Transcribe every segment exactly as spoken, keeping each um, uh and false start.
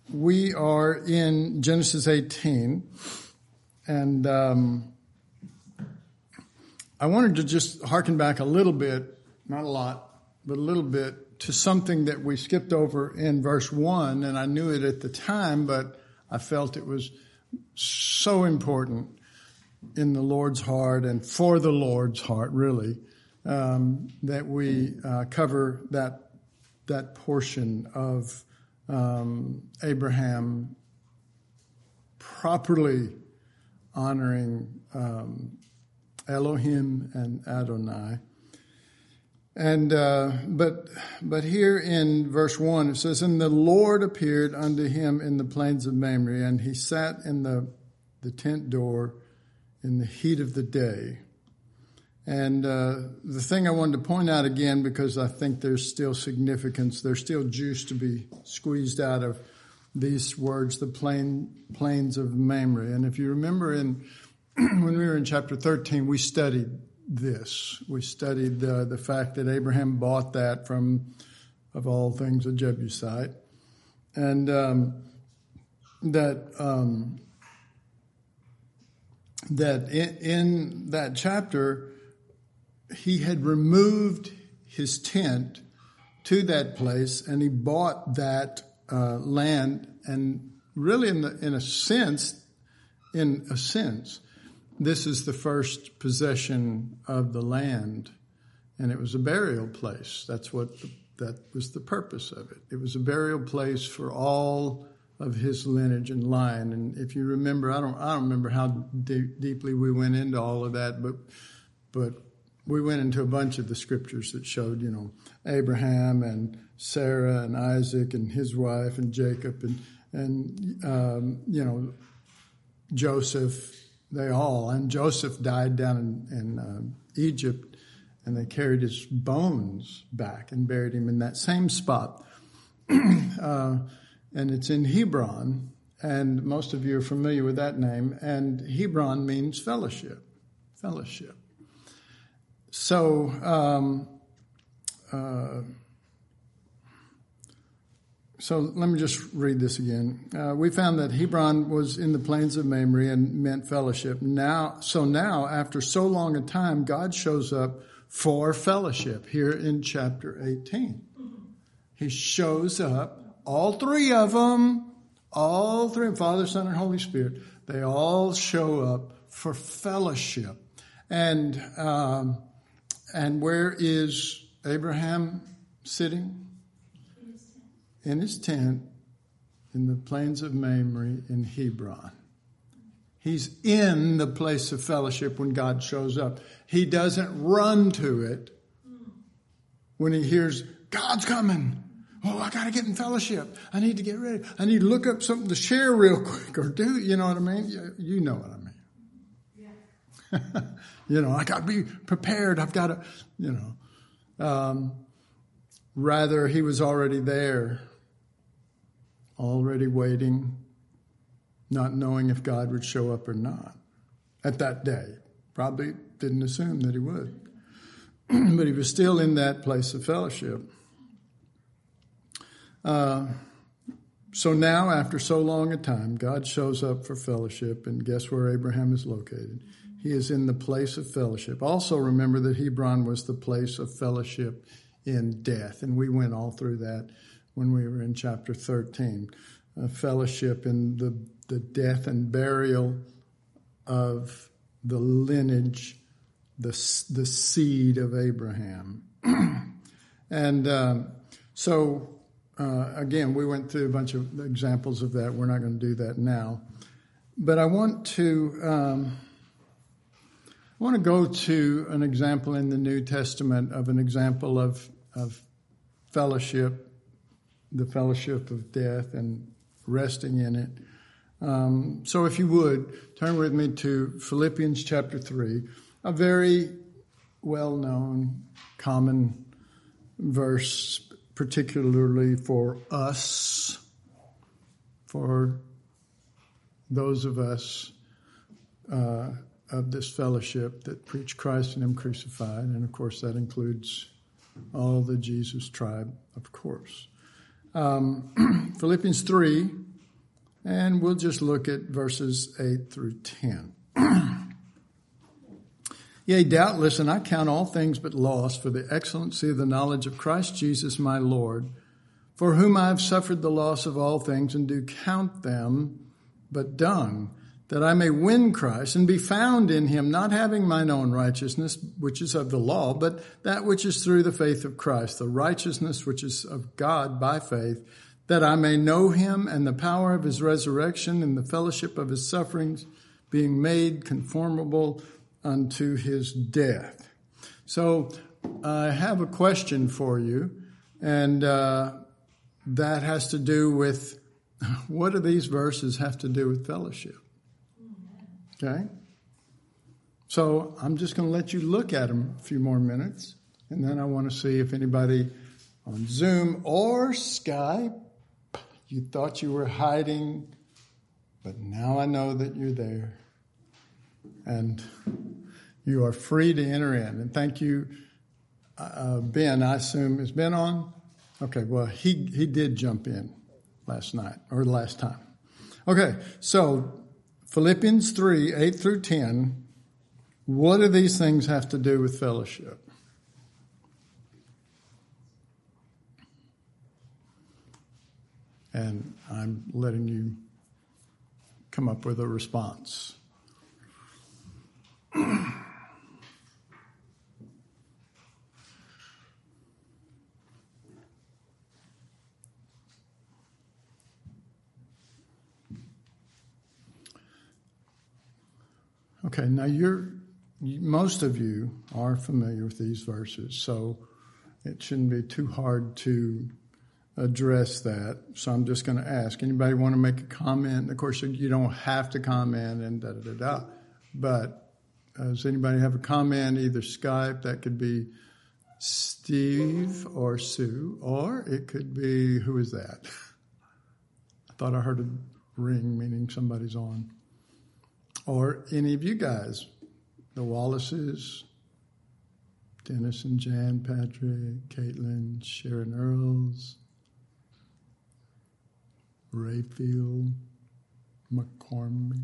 we are in Genesis eighteen, and um, I wanted to just harken back a little bit, not a lot, but a little bit, to something that we skipped over in verse one, and I knew it at the time, but I felt it was so important in the Lord's heart and for the Lord's heart, really, um, that we uh, cover that that portion of um, Abraham properly honoring um, Elohim and Adonai. And uh, but but here in verse one it says, "And the Lord appeared unto him in the plains of Mamre, and he sat in the the tent door in the heat of the day." And uh, the thing I wanted to point out again, because I think there's still significance, there's still juice to be squeezed out of these words, the plain plains of Mamre. And if you remember, in when we were in chapter thirteen, we studied this. We studied the, the fact that Abraham bought that from, of all things, a Jebusite. And um, that um, that in, in that chapter, he had removed his tent to that place, and he bought that uh, land. And really, in the, in a sense, in a sense, this is the first possession of the land, and it was a burial place. That's what the, that was the purpose of it. It was a burial place for all of his lineage and line. And if you remember, I don't, I don't remember how deep, deeply we went into all of that, but but we went into a bunch of the scriptures that showed, you know, Abraham and Sarah and Isaac and his wife and Jacob and and um, you know, Joseph. They all, and Joseph died down in, in uh, Egypt, and they carried his bones back and buried him in that same spot. uh, and it's in Hebron, and most of you are familiar with that name, and Hebron means fellowship, fellowship. So, um, uh, So let me just read this again. Uh, we found that Hebron was in the plains of Mamre and meant fellowship. Now, so now, after so long a time, God shows up for fellowship here in chapter eighteen. He shows up, all three of them, all three, Father, Son, and Holy Spirit, they all show up for fellowship. And um, and where is Abraham sitting? In his tent in the plains of Mamre in Hebron. He's in the place of fellowship when God shows up. He doesn't run to it when he hears, God's coming. Oh, I got to get in fellowship. I need to get ready. I need to look up something to share real quick or do, you know what I mean? You, you know what I mean. Yeah. You know, I got to be prepared. I've got to, you know. Um, rather, he was already there. Already waiting, not knowing if God would show up or not at that day. Probably didn't assume that he would. But he was still in that place of fellowship. Uh, so now, after so long a time, God shows up for fellowship, and guess where Abraham is located? He is in the place of fellowship. Also remember that Hebron was the place of fellowship in death, and we went all through that when we were in chapter thirteen, a fellowship in the, the death and burial of the lineage, the, the seed of Abraham. and um, so, uh, again, we went through a bunch of examples of that. We're not going to do that now. But I want to, um, I want to go to an example in the New Testament of an example of, of fellowship, the fellowship of death and resting in it. Um, so if you would, turn with me to Philippians chapter three, a very well-known, common verse, particularly for us, for those of us uh, of this fellowship that preach Christ and Him crucified. And of course, that includes all the Jesus tribe, of course. Um, Philippians three, And we'll just look at verses eight through ten. Yea, doubtless, and I count all things but loss for the excellency of the knowledge of Christ Jesus my Lord, for whom I have suffered the loss of all things, and do count them but dung, that I may win Christ and be found in him, not having mine own righteousness, which is of the law, but that which is through the faith of Christ, the righteousness which is of God by faith, that I may know him and the power of his resurrection and the fellowship of his sufferings, being made conformable unto his death. So I have a question for you, and uh, that has to do with, what do these verses have to do with fellowship? Okay? So I'm just going to let you look at them a few more minutes, and then I want to see if anybody on Zoom or Skype, you thought you were hiding, but now I know that you're there. And you are free to enter in. And thank you, uh, Ben, I assume, is Ben on? Okay, well, he, he did jump in last night, or last time. Okay, so Philippians three, eight through ten, what do these things have to do with fellowship? And I'm letting you come up with a response. Okay, now you're, most of you are familiar with these verses, so it shouldn't be too hard to address that. So I'm just going to ask, anybody want to make a comment? Of course, you don't have to comment and da-da-da-da, but does anybody have a comment, either Skype, that could be Steve or Sue, or it could be, who is that? I thought I heard a ring, meaning somebody's on. Or any of you guys, the Wallaces, Dennis and Jan, Patrick, Caitlin, Sharon Earls, Rayfield, McCormick.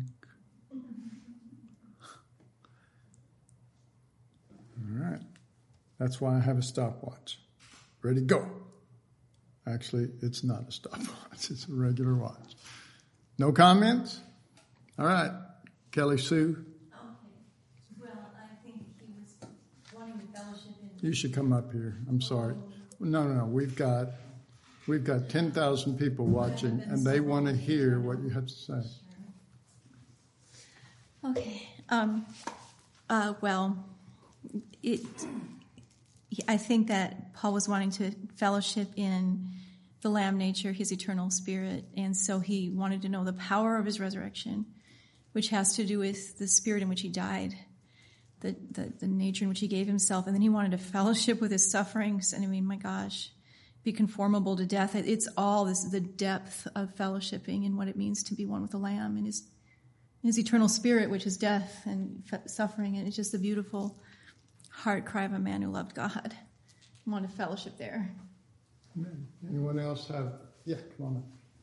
All right. That's why I have a stopwatch. Ready, go. Actually, it's not a stopwatch. It's a regular watch. No comments? All right. Kelly Sue? Okay. Well, I think he was wanting to fellowship in... You should come up here. I'm sorry. No, no, no. We've got we've got ten thousand people watching, and they want to hear what you have to say. Okay. Um, uh, well, it. I think that Paul was wanting to fellowship in the Lamb nature, his eternal spirit, and so he wanted to know the power of his resurrection, which has to do with the spirit in which he died, the, the, the nature in which he gave himself. And then he wanted to fellowship with his sufferings. And I mean, my gosh, be conformable to death. It's all this, the depth of fellowshipping and what it means to be one with the Lamb and his, his eternal spirit, which is death and suffering. And it's just a beautiful heart cry of a man who loved God. I want to fellowship there. Anyone else have? Yeah, come on.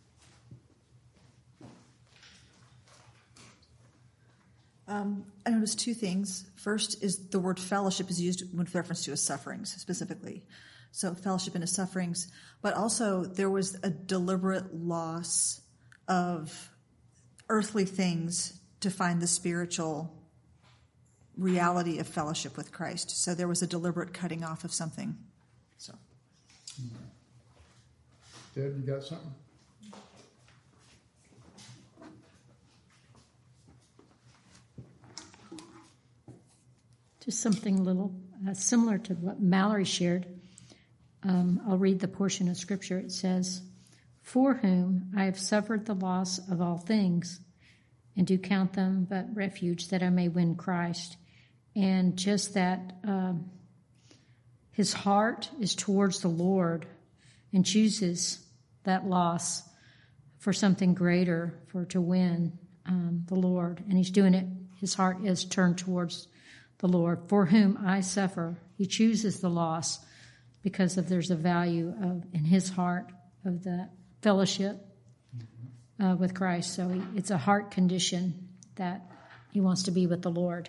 Um, I noticed two things. First is the word fellowship is used with reference to his sufferings specifically. So fellowship in his sufferings. But also there was a deliberate loss of earthly things to find the spiritual reality of fellowship with Christ. So there was a deliberate cutting off of something. So, Deb, you got something? Just something a little uh, similar to what Mallory shared. Um, I'll read the portion of Scripture. It says, "For whom I have suffered the loss of all things, and do count them but refuge, that I may win Christ." And just that um, his heart is towards the Lord and chooses that loss for something greater, for to win um, the Lord. And he's doing it. His heart is turned towards the Lord. For whom I suffer, he chooses the loss because of there's a value of in his heart of that fellowship uh, with Christ. So he, it's a heart condition that he wants to be with the Lord.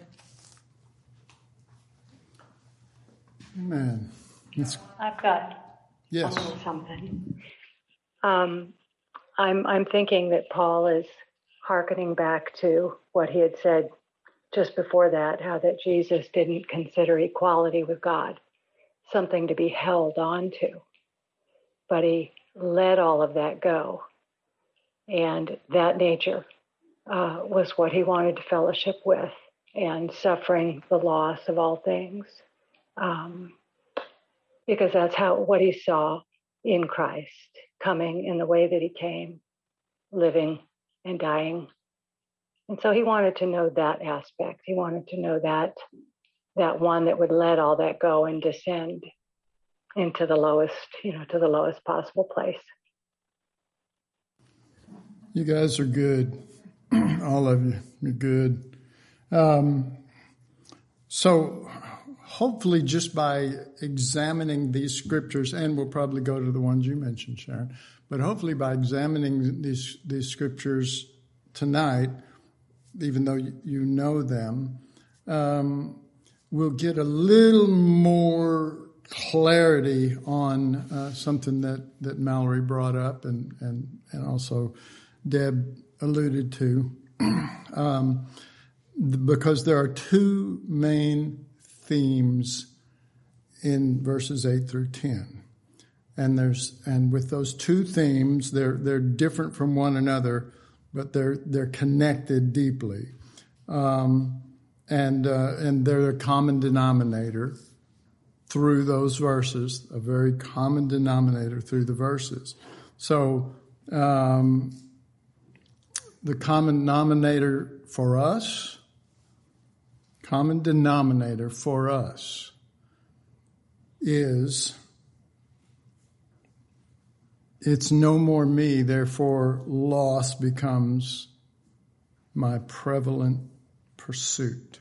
Amen. It's, I've got yes. a little something. Um, I'm I'm thinking that Paul is hearkening back to what he had said just before that, how that Jesus didn't consider equality with God something to be held on to, but he let all of that go. And that nature uh, was what he wanted to fellowship with, and suffering the loss of all things. Um, because that's how what he saw in Christ, coming in the way that he came, living and dying. And so he wanted to know that aspect. He wanted to know that that one that would let all that go and descend into the lowest, you know, to the lowest possible place. You guys are good. All of you, you're good. Um, so hopefully just by examining these scriptures, and we'll probably go to the ones you mentioned, Sharon, but hopefully by examining these these scriptures tonight, even though you know them, um, we'll get a little more clarity on uh, something that, that Mallory brought up and, and, and also Deb alluded to, um, because there are two main themes in verses eight through ten. And there's and with those two themes, they're they're different from one another, but they're they're connected deeply, um, and uh, and they're a common denominator through those verses, a very common denominator through the verses. So um, the common denominator for us, common denominator for us is, it's no more me, therefore loss becomes my prevalent pursuit.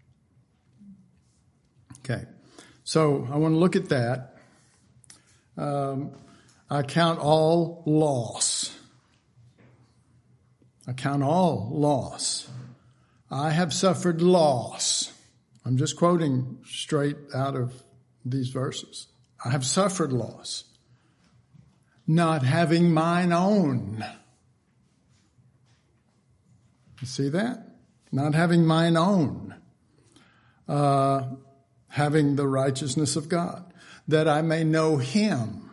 Okay, so I want to look at that. Um, I count all loss. I count all loss. I have suffered loss. I'm just quoting straight out of these verses. I have suffered loss, not having mine own. You see that? Not having mine own. Uh, having the righteousness of God, that I may know him.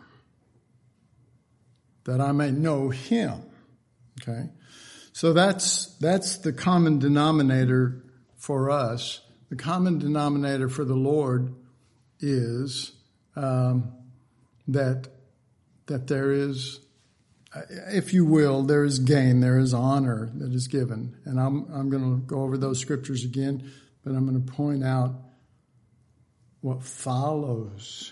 That I may know him. Okay? So that's, that's the common denominator for us. The common denominator for the Lord is um, that that there is, if you will, there is gain, there is honor that is given. And I'm I'm going to go over those scriptures again, but I'm going to point out what follows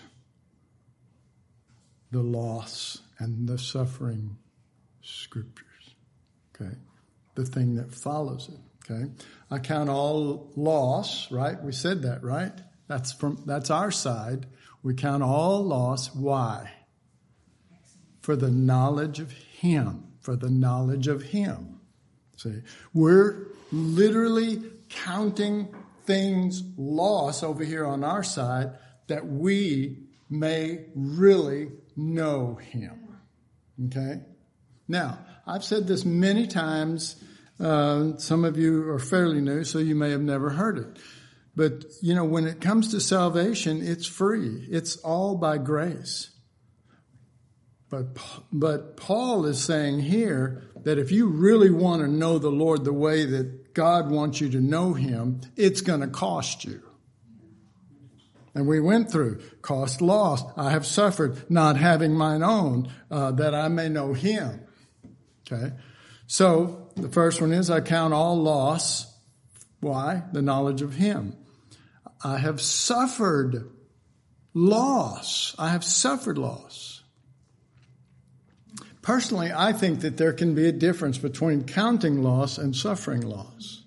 the loss and the suffering scriptures. Okay, the thing that follows it. Okay, I count all loss. Right, we said that. Right, that's from that's our side. We count all loss. Why? For the knowledge of him. For the knowledge of him. See, we're literally counting things lost over here on our side that we may really know him. Okay? Now, I've said this many times. Uh, some of you are fairly new, so you may have never heard it. But, you know, when it comes to salvation, it's free. It's all by grace. But but Paul is saying here that if you really want to know the Lord the way that God wants you to know him, it's going to cost you. And we went through cost, loss. I have suffered not having mine own, uh, that I may know him. Okay. So the first one is I count all loss. Why? The knowledge of him. I have suffered loss. I have suffered loss. Personally, I think that there can be a difference between counting loss and suffering loss.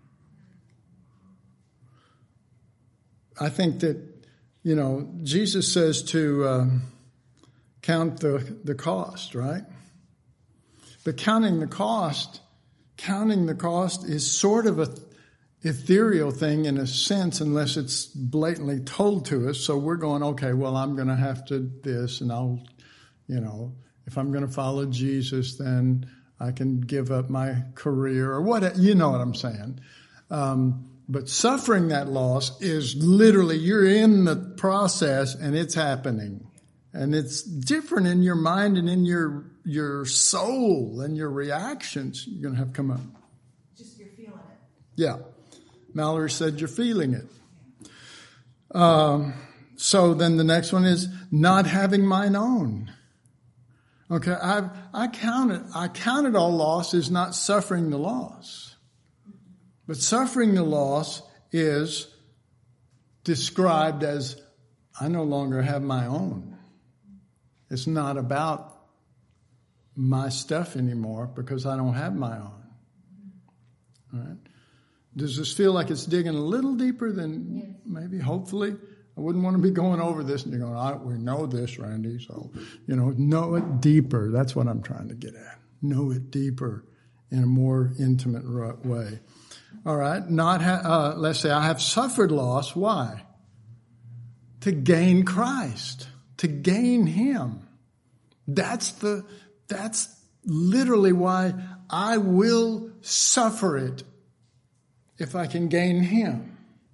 I think that, you know, Jesus says to um, count the, the cost, right? But counting the cost, counting the cost is sort of a ethereal thing in a sense, unless it's blatantly told to us. So we're going, okay, well, I'm going to have to this, and I'll, you know, if I'm going to follow Jesus, then I can give up my career or what, you know what I'm saying. Um, but suffering that loss is literally, you're in the process and it's happening. And it's different in your mind and in your, your soul and your reactions you're going to have come up. Just you're feeling it. Yeah. Mallory said you're feeling it. Um, so then the next one is not having mine own. Okay, I've, I counted, I counted all loss is not suffering the loss. But suffering the loss is described as I no longer have my own. It's not about my stuff anymore because I don't have my own. All right. Does this feel like it's digging a little deeper than yes. maybe, hopefully? I wouldn't want to be going over this and you're going, I, we know this, Randy, so, you know, know it deeper. That's what I'm trying to get at. Know it deeper in a more intimate way. All right, not ha- uh, let's say I have suffered loss. Why? To gain Christ, to gain Him. That's the, that's literally why I will suffer it if I can gain Him.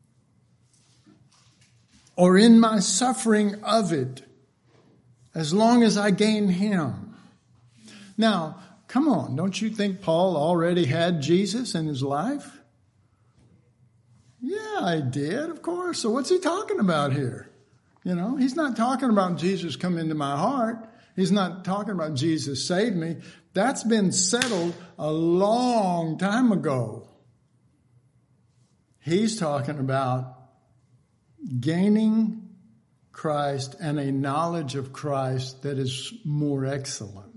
Or in my suffering of it, as long as I gain Him. Now, come on, don't you think Paul already had Jesus in his life? Yeah, I did, of course. So what's he talking about here? You know, he's not talking about Jesus come into my heart. He's not talking about Jesus saved me. That's been settled a long time ago. He's talking about gaining Christ and a knowledge of Christ that is more excellent.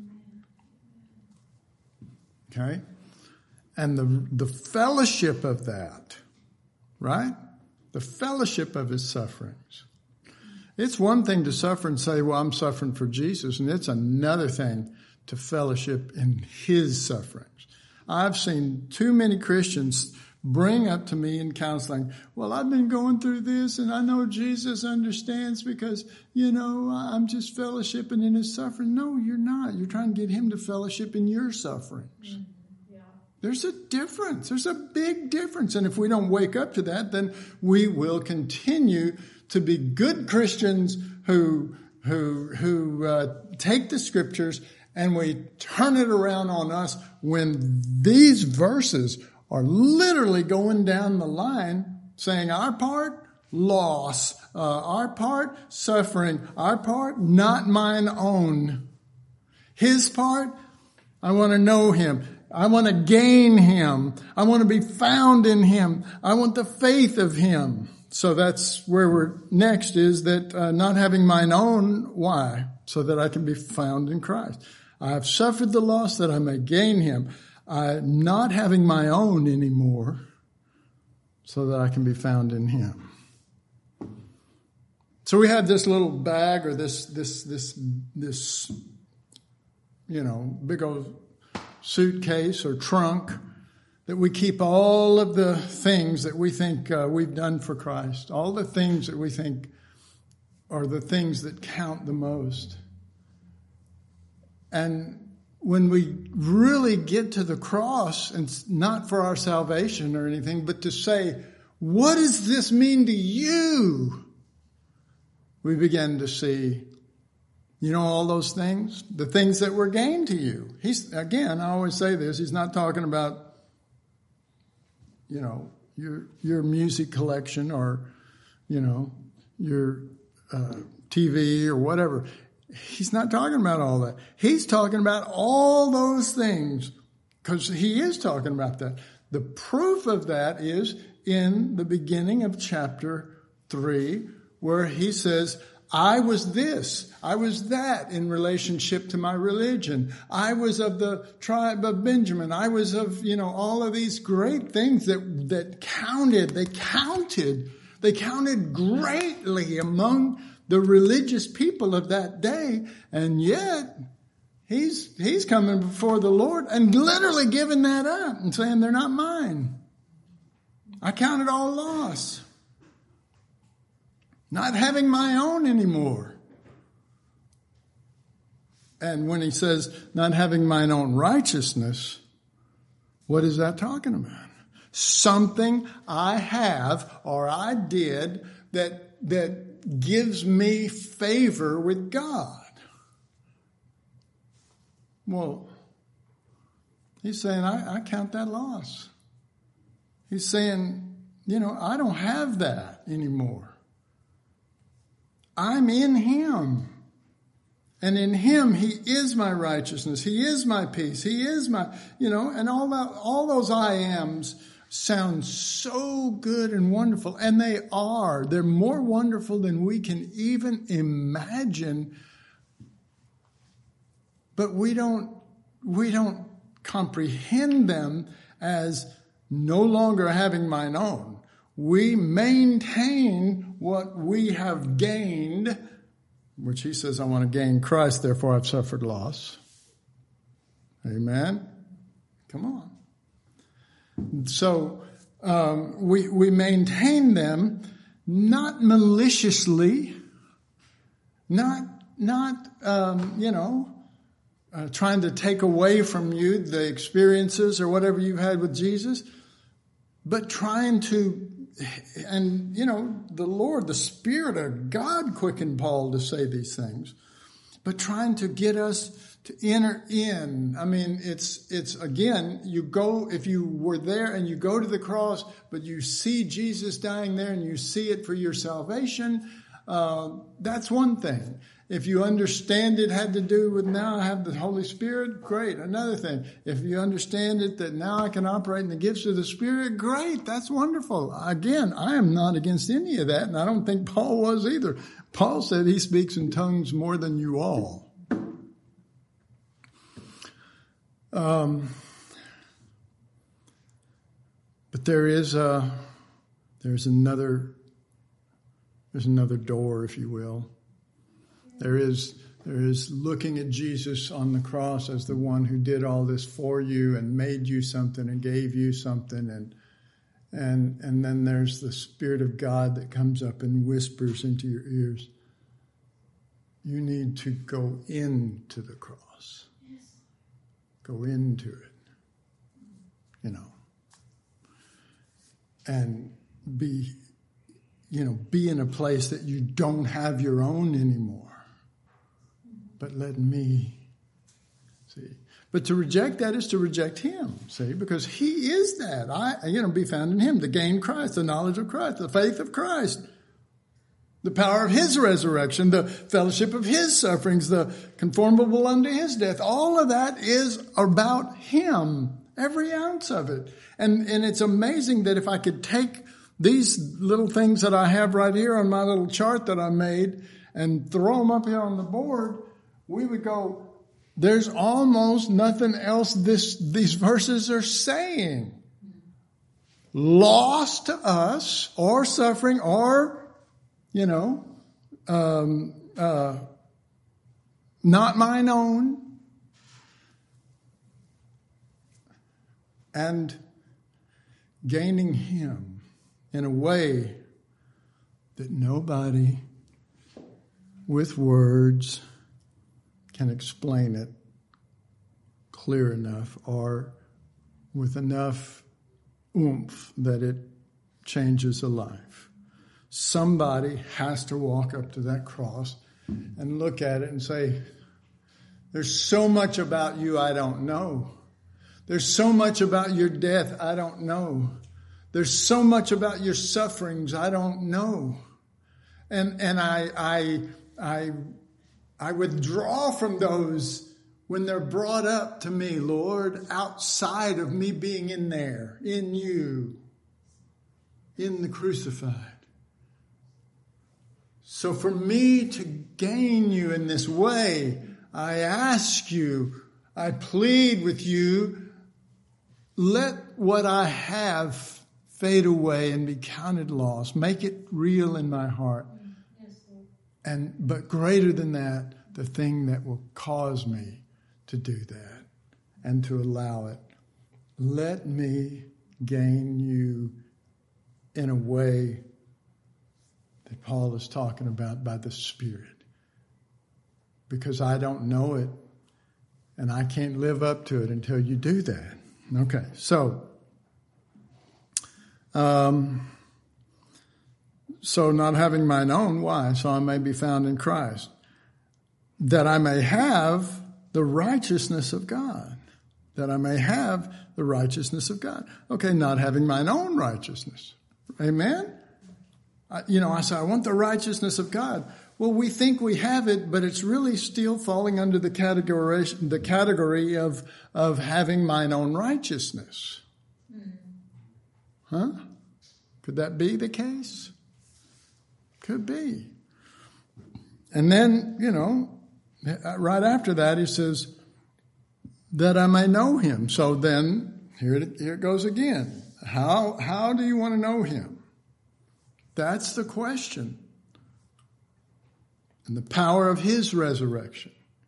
Okay? And the, the fellowship of that, right? The fellowship of his sufferings. It's one thing to suffer and say, well, I'm suffering for Jesus, and it's another thing to fellowship in his sufferings. I've seen too many Christians bring up to me in counseling, well, I've been going through this and I know Jesus understands because, you know, I'm just fellowshipping in his suffering. No, you're not. You're trying to get him to fellowship in your sufferings. Yeah. There's a difference. There's a big difference. And if we don't wake up to that, then we will continue to be good Christians who, who, who uh, take the scriptures and we turn it around on us when these verses are literally going down the line saying our part, loss, uh, our part, suffering, our part, not mine own. His part, I want to know him. I want to gain him. I want to be found in him. I want the faith of him. So that's where we're next is that uh, not having mine own, why? So that I can be found in Christ. I have suffered the loss that I may gain him. I not having my own anymore so that I can be found in him. So we have this little bag or this, this, this, this, you know, big old suitcase or trunk that we keep all of the things that we think uh, we've done for Christ, all the things that we think are the things that count the most. And when we really get to the cross, and not for our salvation or anything, but to say, what does this mean to you? We begin to see, you know, all those things, the things that were gained to you. He's, again, I always say this, he's not talking about, you know, your, your music collection or, you know, your uh, T V or whatever. He's not talking about all that. He's talking about all those things because he is talking about that. The proof of that is in the beginning of chapter three, where he says, I was this, I was that in relationship to my religion. I was of the tribe of Benjamin. I was of, you know, all of these great things that, that counted. They counted. They counted greatly among the religious people of that day, and yet He's, he's coming before the Lord and literally giving that up and saying, they're not mine. I count it all loss. Not having my own anymore. And when he says, not having mine own righteousness, what is that talking about? Something I have or I did that, that gives me favor with God. Well, he's saying, I, I count that loss. He's saying, you know, I don't have that anymore. I'm in him. And in him, he is my righteousness. He is my peace. He is my, you know, and all that, all those I ams sound so good and wonderful. And they are. They're more wonderful than we can even imagine. But we don't, we don't comprehend them as no longer having mine own. We maintain what we have gained, which he says, I want to gain Christ, therefore I've suffered loss. Amen? Come on. So um, we, we maintain them not maliciously, not, not um, you know, uh, trying to take away from you the experiences or whatever you've had with Jesus, but trying to, and, you know, the Lord, the Spirit of God quickened Paul to say these things, but trying to get us to enter in. I mean, it's, it's again, you go, if you were there and you go to the cross, but you see Jesus dying there and you see it for your salvation, uh, that's one thing. If you understand it had to do with now I have the Holy Spirit, great. Another thing, if you understand it that now I can operate in the gifts of the Spirit, great. That's wonderful. Again, I am not against any of that, and I don't think Paul was either. Paul said he speaks in tongues more than you all. Um, but there is a, there's another, there's another door, if you will. There is, there is looking at Jesus on the cross as the one who did all this for you and made you something and gave you something. And, and, and then there's the Spirit of God that comes up and whispers into your ears. You need to go into the cross. Yes. Go into it. You know. And be, you know, be in a place that you don't have your own anymore. But let me, see. But to reject that is to reject him, see, because he is that. I, you know, be found in him, to gain Christ, the knowledge of Christ, the faith of Christ, the power of his resurrection, the fellowship of his sufferings, the conformable unto his death. All of that is about him, every ounce of it. And, and it's amazing that if I could take these little things that I have right here on my little chart that I made and throw them up here on the board, we would go, there's almost nothing else this, these verses are saying. Loss to us, or suffering, or, you know, um, uh, not mine own. And gaining him in a way that nobody with words can explain it clear enough or with enough oomph that it changes a life. Somebody has to walk up to that cross and look at it and say, there's so much about you I don't know. There's so much about your death I don't know. There's so much about your sufferings I don't know. And and I I I I withdraw from those when they're brought up to me, Lord, outside of me being in there, in you, in the crucified. So for me to gain you in this way, I ask you, I plead with you, let what I have fade away and be counted lost. Make it real in my heart. And but greater than that, the thing that will cause me to do that and to allow it. Let me gain you in a way that Paul is talking about by the Spirit. Because I don't know it, and I can't live up to it until you do that. Okay, so, um, so not having mine own, why? So I may be found in Christ, that I may have the righteousness of God. That I may have the righteousness of God. Okay, not having mine own righteousness. Amen? I, you know, I say, I want the righteousness of God. Well, we think we have it, but it's really still falling under the category, the category of, of having mine own righteousness. Huh? Could that be the case? Could be. And then, you know, right after that, he says, that I may know him. So then, here it, here it goes again. How, how do you want to know him? That's the question. And the power of his resurrection.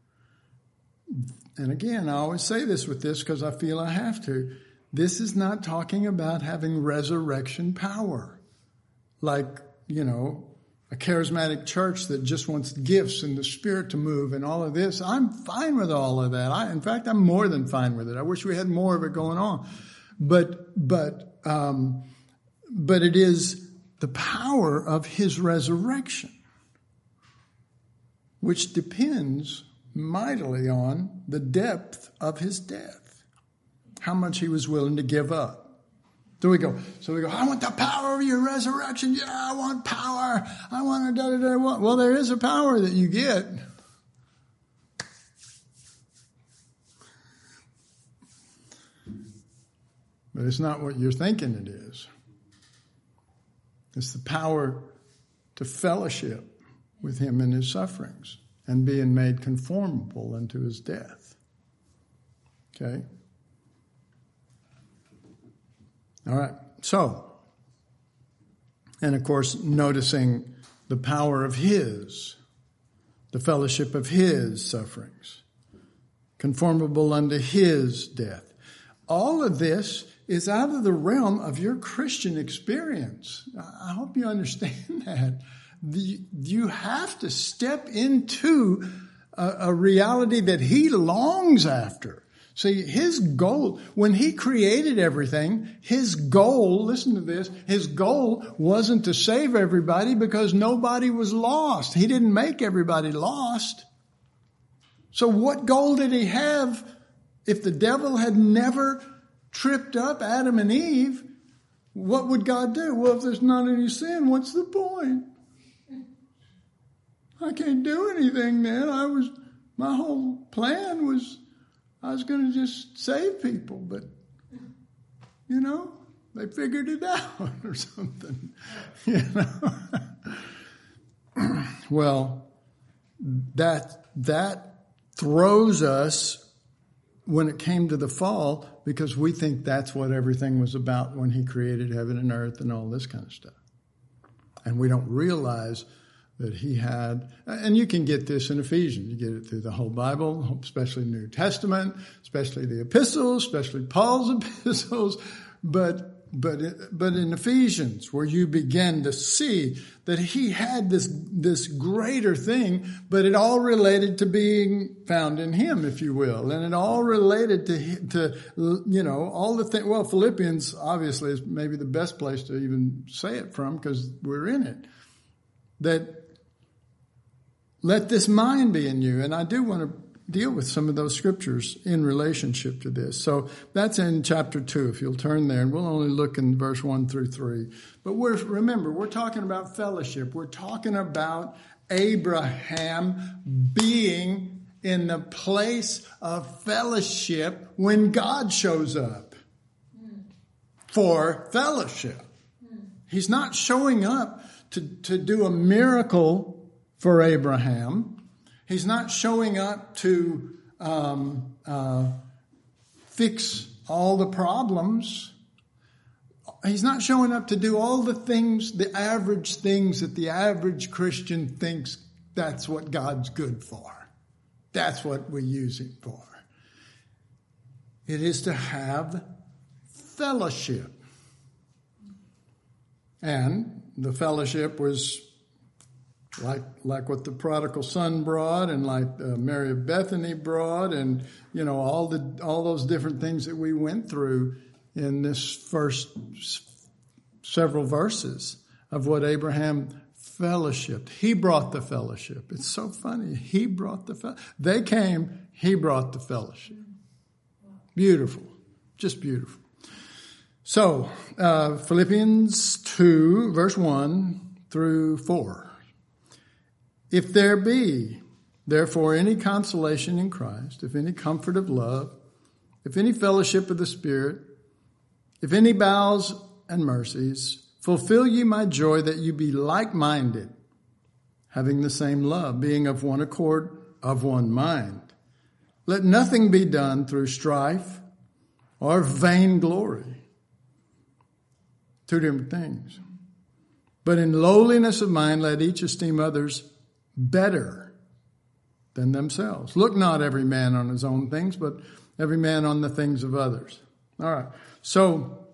And again, I always say this with this because I feel I have to. This is not talking about having resurrection power. Like, you know, a charismatic church that just wants gifts and the Spirit to move and all of this. I'm fine with all of that. I, in fact, I'm more than fine with it. I wish we had more of it going on. But, but, um, but it is the power of his resurrection, which depends mightily on the depth of his death, how much he was willing to give up. So we go, so we go, I want the power of your resurrection. Yeah, I want power. I want to da da da. Well, there is a power that you get. But it's not what you're thinking it is. It's the power to fellowship with him in his sufferings and being made conformable unto his death. Okay? All right, so, and of course, noticing the power of his, the fellowship of his sufferings, conformable unto his death. All of this is out of the realm of your Christian experience. I hope you understand that. The, you have to step into a, a reality that he longs after. See, his goal, when he created everything, his goal, listen to this, his goal wasn't to save everybody because nobody was lost. He didn't make everybody lost. So what goal did he have if the devil had never tripped up Adam and Eve? What would God do? Well, if there's not any sin, what's the point? I can't do anything then. I was, my whole plan was, I was going to just save people, but, you know, they figured it out or something, you know. Well, that, that throws us when it came to the fall because we think that's what everything was about when he created heaven and earth and all this kind of stuff. And we don't realize that he had, and you can get this in Ephesians. You get it through the whole Bible, especially New Testament, especially the epistles, especially Paul's epistles, but but but in Ephesians, where you begin to see that he had this this greater thing, but it all related to being found in him, if you will, and it all related to to you know all the things. Well, Philippians obviously is maybe the best place to even say it from because we're in it. That let this mind be in you. And I do want to deal with some of those scriptures in relationship to this. So that's in chapter two, if you'll turn there. And we'll only look in verse one through three. But we're, remember, we're talking about fellowship. We're talking about Abraham being in the place of fellowship when God shows up for fellowship. He's not showing up to, to do a miracle for Abraham. He's not showing up to um, uh, fix all the problems. He's not showing up to do all the things, the average things that the average Christian thinks that's what God's good for. That's what we use him for. It is to have fellowship. And the fellowship was like like what the prodigal son brought, and like uh, Mary of Bethany brought, and you know all the all those different things that we went through in this first several verses of what Abraham fellowshiped. He brought the fellowship. It's so funny. He brought the fellowship. They came. He brought the fellowship. Beautiful, just beautiful. So uh, Philippians two, verse one through four. If there be, therefore, any consolation in Christ, if any comfort of love, if any fellowship of the Spirit, if any bowels and mercies, fulfill ye my joy that you be like-minded, having the same love, being of one accord, of one mind. Let nothing be done through strife or vainglory. Two different things. But in lowliness of mind, let each esteem others better than themselves. Look not every man on his own things, but every man on the things of others. All right. So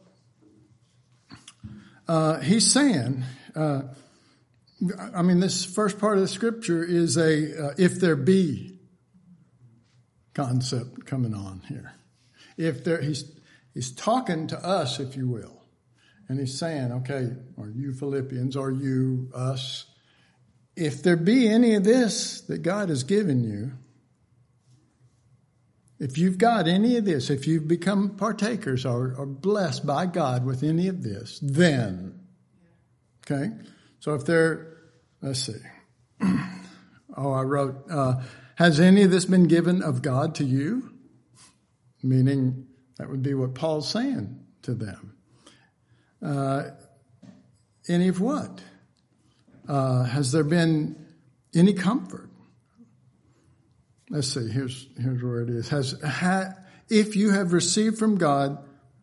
uh, he's saying, uh, I mean, this first part of the scripture is a uh, if there be concept coming on here. If there, he's he's talking to us, if you will, and he's saying, okay, or you Philippians, or you us. If there be any of this that God has given you, if you've got any of this, if you've become partakers or, or blessed by God with any of this, then, okay? So if there, let's see. Oh, I wrote, uh, has any of this been given of God to you? Meaning that would be what Paul's saying to them. Uh, any of what? Uh, has there been any comfort? Let's see. Here's here's where it is. Has ha, if you have received from God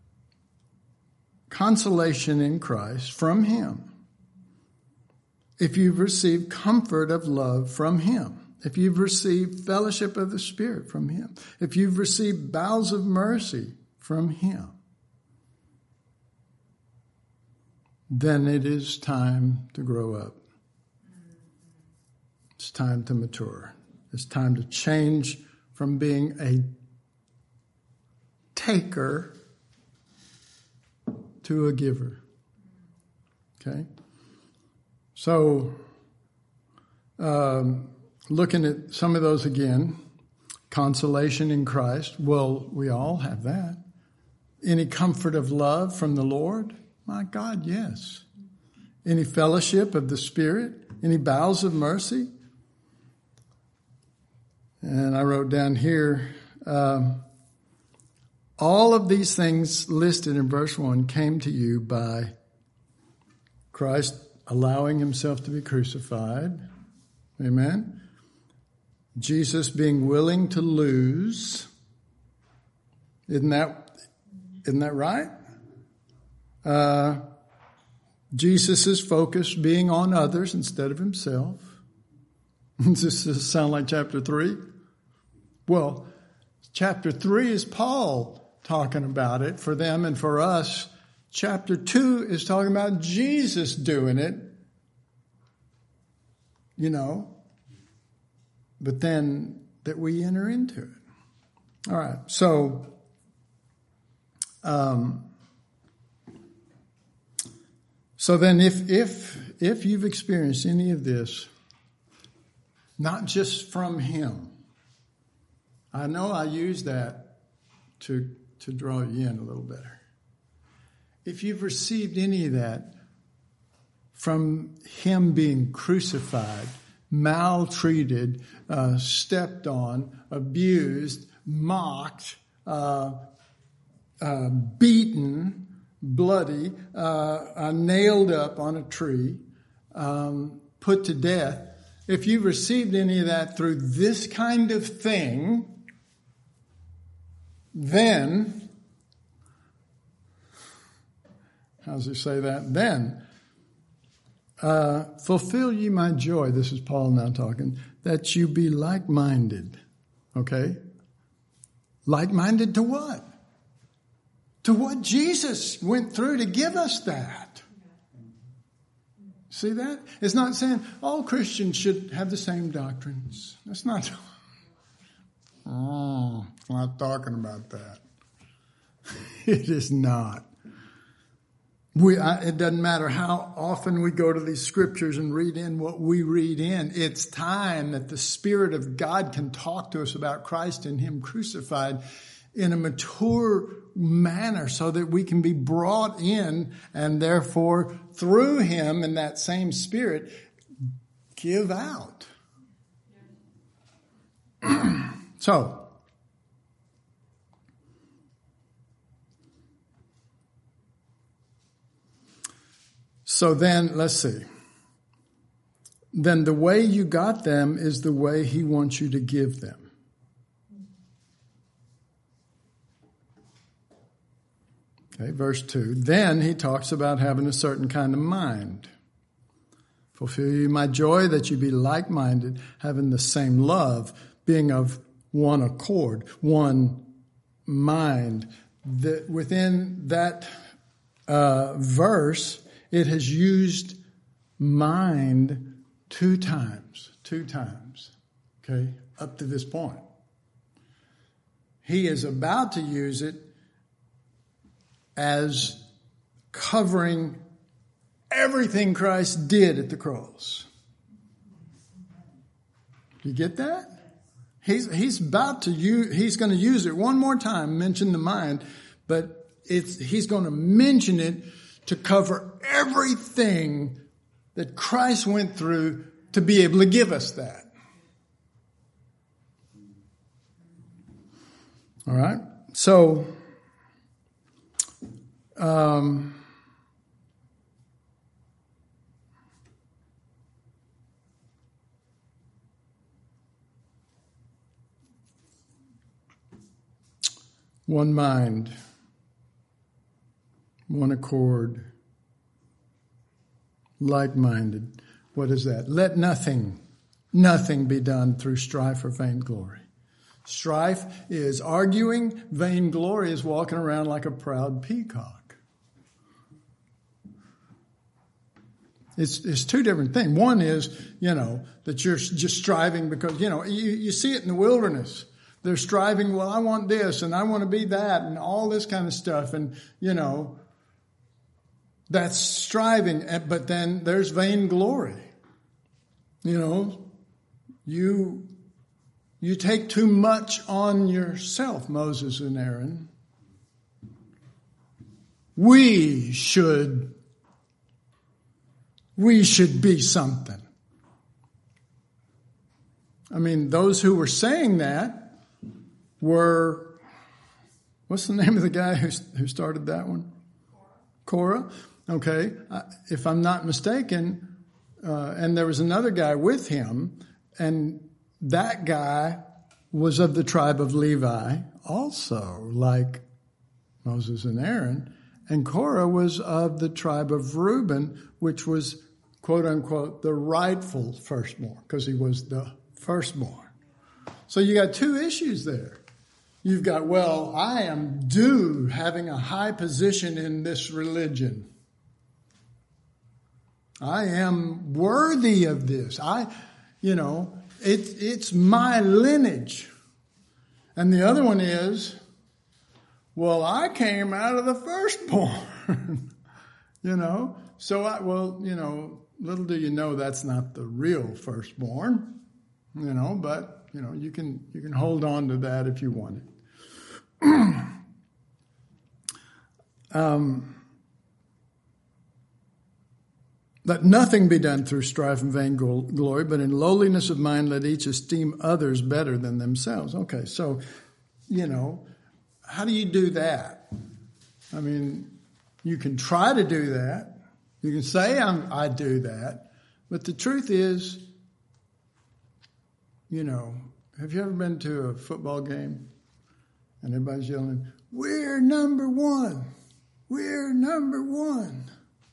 consolation in Christ from Him, if you've received comfort of love from Him, if you've received fellowship of the Spirit from Him, if you've received bowels of mercy from Him, then it is time to grow up. It's time to mature. It's time to change from being a taker to a giver. Okay? So, um, looking at some of those again, consolation in Christ, well, we all have that. Any comfort of love from the Lord? My God, yes. Any fellowship of the Spirit? Any bowels of mercy? And I wrote down here, um, all of these things listed in verse one came to you by Christ allowing himself to be crucified. Amen. Jesus being willing to lose. Isn't that, isn't that right? Uh, Jesus' focus being on others instead of himself. Does this sound like chapter three? Well, chapter three is Paul talking about it for them and for us. Chapter two is talking about Jesus doing it, you know, but then that we enter into it. All right, so um, so then if if if you've experienced any of this, not just from him. I know I use that to, to draw you in a little better. If you've received any of that from him being crucified, maltreated, uh, stepped on, abused, mocked, uh, uh, beaten, bloody, uh, uh, nailed up on a tree, um, put to death, if you've received any of that through this kind of thing, then, how does he say that? Then, uh, fulfill ye my joy, this is Paul now talking, that you be like-minded. Okay? Like-minded to what? to what Jesus went through to give us that. See that? It's not saying all Christians should have the same doctrines. That's not. Oh, it's not talking about that. It is not. We, I, it doesn't matter how often we go to these scriptures and read in what we read in. It's time that the Spirit of God can talk to us about Christ and Him crucified in a mature manner so that we can be brought in and therefore through Him and that same Spirit give out. So, So then, let's see. Then the way you got them is the way He wants you to give them. Okay, verse two. Then he talks about having a certain kind of mind. Fulfill you my joy that you be like-minded, having the same love, being of one accord, one mind. That within that uh, verse, it has used mind two times, two times, okay, up to this point. He is about to use it as covering everything Christ did at the cross. You get that? He's he's about to use, he's going to use it one more time, mention the mind, but it's he's going to mention it to cover everything that Christ went through to be able to give us that. All right? So, um, one mind, one accord, like-minded. What is that? Let nothing, nothing be done through strife or vainglory. Strife is arguing. Vainglory is walking around like a proud peacock. It's, it's two different things. One is, you know, that you're just striving because, you know, you, you see it in the wilderness. They're striving, well, I want this and I want to be that and all this kind of stuff. And, you know, that's striving. But then there's vainglory. You know, you, you take too much on yourself, Moses and Aaron. We should, we should be something. I mean, those who were saying that were, what's the name of the guy who who started that one? Korah. Okay, if I'm not mistaken, uh, and there was another guy with him, and that guy was of the tribe of Levi also, like Moses and Aaron, and Korah was of the tribe of Reuben, which was, quote unquote, the rightful firstborn, because he was the firstborn. So you got two issues there. You've got, well, I am due having a high position in this religion. I am worthy of this. I, you know, it, it's my lineage. And the other one is, well, I came out of the firstborn. You know, so I, well, you know, little do you know that's not the real firstborn, you know, but you know, you can you can hold on to that if you want it. um, let nothing be done through strife and vainglory, but in lowliness of mind let each esteem others better than themselves. Okay, so, you know, how do you do that? I mean, you can try to do that. You can say I'm, I do that. But the truth is, you know, have you ever been to a football game and everybody's yelling, we're number one, we're number one.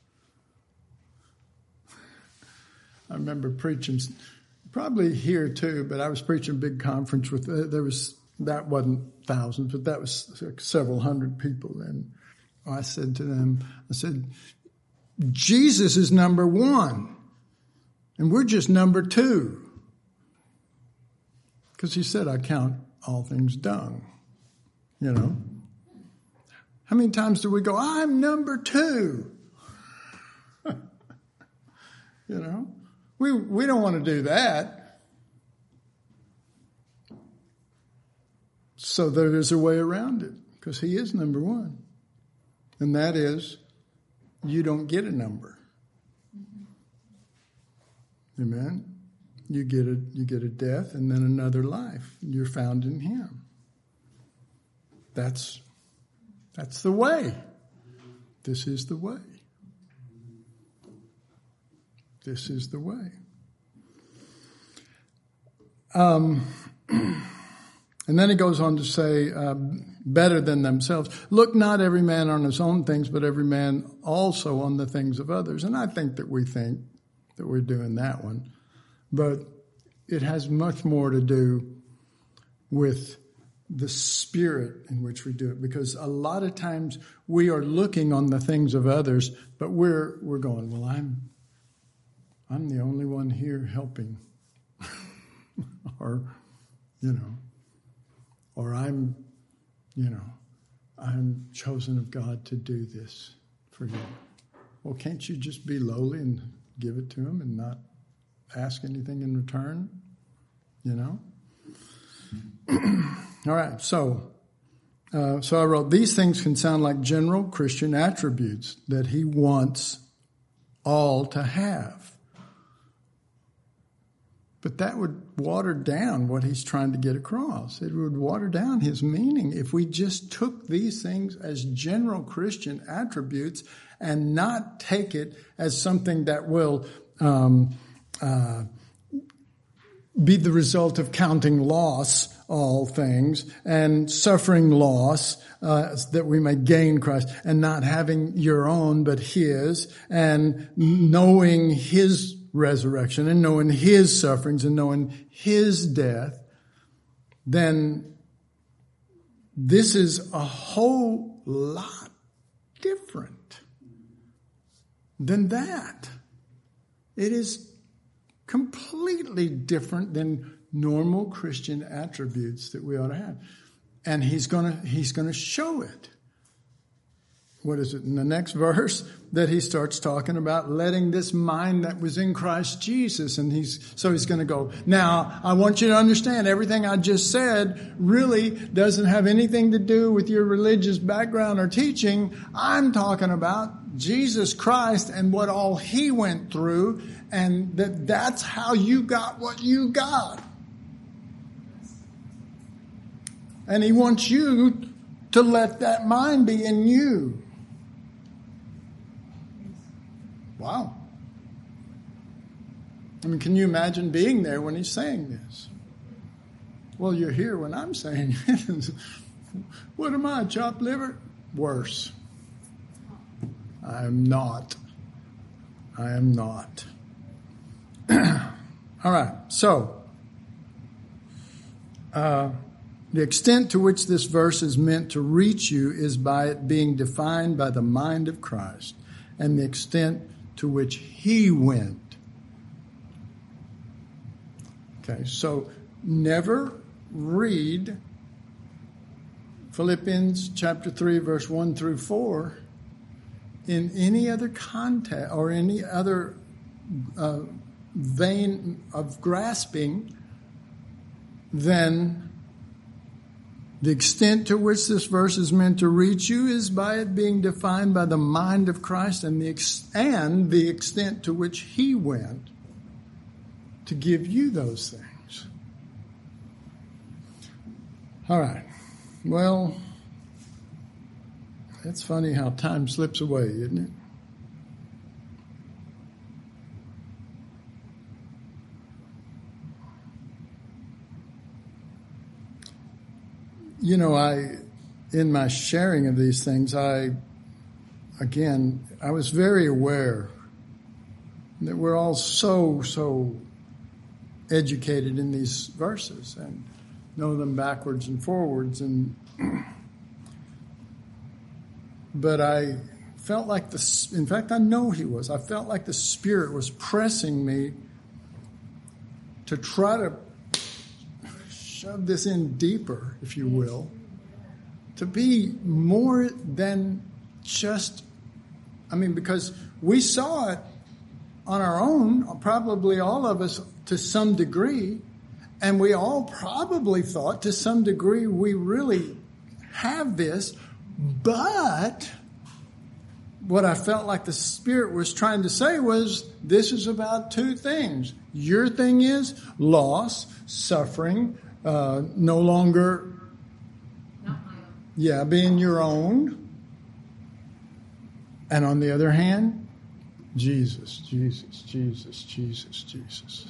I remember preaching, probably here too, but I was preaching a big conference with, uh, there was, that wasn't thousands, but that was several hundred people. And I said to them, I said, Jesus is number one, and we're just number two. Because he said, I count all things dung. You know? How many times do we go, I'm number two? You know? We we don't want to do that. So there is a way around it, because he is number one. And that is, you don't get a number. Amen? You get a you get a death and then another life. You're found in him. That's that's the way. This is the way. This is the way. Um, and then he goes on to say, uh, better than themselves. Look not every man on his own things, but every man also on the things of others. And I think that we think that we're doing that one. But it has much more to do with the spirit in which we do it. Because a lot of times we are looking on the things of others, but we're we're going, well, I'm I'm the only one here helping. Or, you know, or I'm, you know, I'm chosen of God to do this for you. Well, can't you just be lowly and give it to him and not ask anything in return? You know? All right, so uh, so I wrote, these things can sound like general Christian attributes that he wants all to have. But that would water down what he's trying to get across. It would water down his meaning if we just took these things as general Christian attributes and not take it as something that will um, uh, be the result of counting loss, all things, and suffering loss, uh, that we may gain Christ, and not having your own but his, and knowing his resurrection and knowing his sufferings and knowing his death, then this is a whole lot different than that. It is completely different than normal Christian attributes that we ought to have. And he's gonna he's gonna show it. What is it in the next verse that he starts talking about letting this mind that was in Christ Jesus, and he's so he's going to go, now I want you to understand everything I just said really doesn't have anything to do with your religious background or teaching. I'm talking about Jesus Christ and what all he went through, and that that's how you got what you got. And he wants you to let that mind be in you. Wow. I mean, can you imagine being there when he's saying this? Well, you're here when I'm saying it. What am I, chopped liver? Worse. I am not. I am not. All right, so uh, the extent to which this verse is meant to reach you is by it being defined by the mind of Christ, and the extent to which he went. Okay, so never read Philippians chapter three, verse one through four in any other context or any other uh, vein of grasping than the extent to which this verse is meant to reach you is by it being defined by the mind of Christ, and the ex- and the extent to which he went to give you those things. All right. Well, it's funny how time slips away, isn't it? You know, I, in my sharing of these things, I, again, I was very aware that we're all so, so educated in these verses and know them backwards and forwards. And but I felt like the, in fact, I know he was. I felt like the Spirit was pressing me to try to shove this in deeper, if you will, to be more than just, I mean, because we saw it on our own, probably all of us to some degree, and we all probably thought to some degree we really have this, but what I felt like the Spirit was trying to say was, this is about two things. Your thing is loss, suffering, uh, no longer, yeah, being your own. And on the other hand, Jesus, Jesus, Jesus, Jesus, Jesus.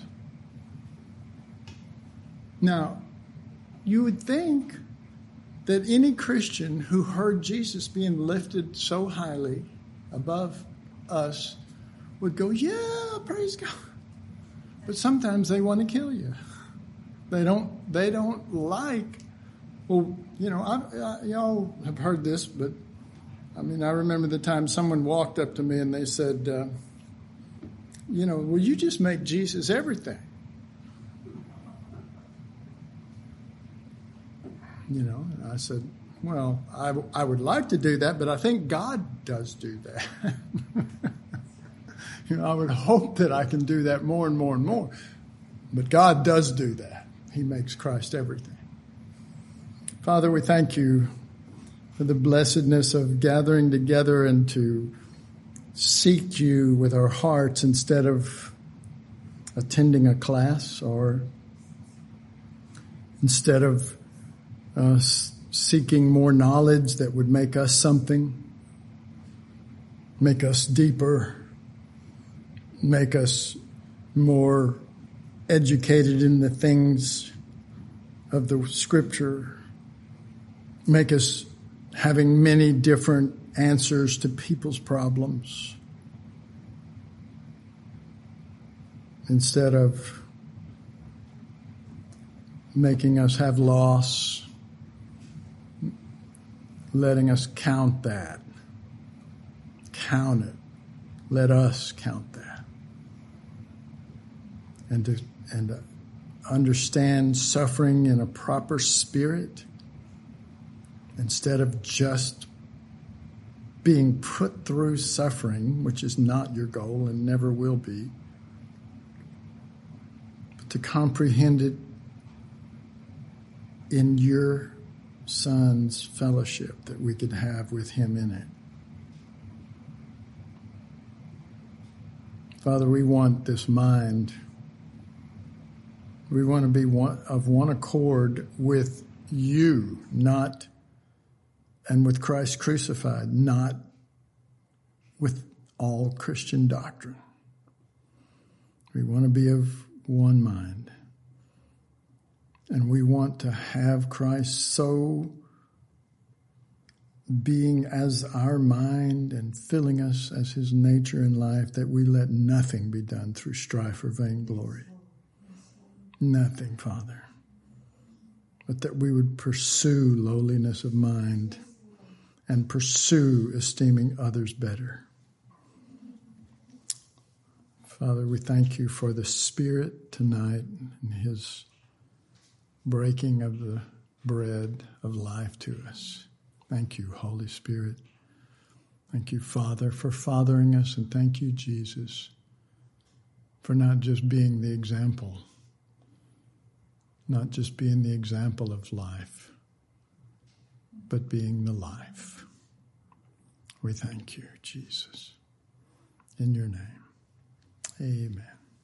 Now, you would think that any Christian who heard Jesus being lifted so highly above us would go, yeah, praise God. But sometimes they want to kill you. They don't, they don't like, well, you know, I, I, y'all have heard this, but I mean, I remember the time someone walked up to me and they said, uh, you know, will you just make Jesus everything? You know, and I said, well, I, I would like to do that, but I think God does do that. You know, I would hope that I can do that more and more and more. But God does do that. He makes Christ everything. Father, we thank you for the blessedness of gathering together and to seek you with our hearts instead of attending a class or instead of uh, seeking more knowledge that would make us something, make us deeper, make us more educated in the things of the Scripture, make us having many different answers to people's problems instead of making us have loss, letting us count that. Count it. Let us count that. And to, and to understand suffering in a proper spirit instead of just being put through suffering, which is not your goal and never will be, but to comprehend it in your Son's fellowship that we could have with him in it. Father, we want this mind. We want to be one, of one accord with you, not, and with Christ crucified, not with all Christian doctrine. We want to be of one mind. And we want to have Christ so being as our mind and filling us as his nature and life that we let nothing be done through strife or vainglory. Nothing, Father. But that we would pursue lowliness of mind and pursue esteeming others better. Father, we thank you for the Spirit tonight and his breaking of the bread of life to us. Thank you, Holy Spirit. Thank you, Father, for fathering us, and thank you, Jesus, for not just being the example, not just being the example of life, but being the life. We thank you, Jesus. In your name, amen.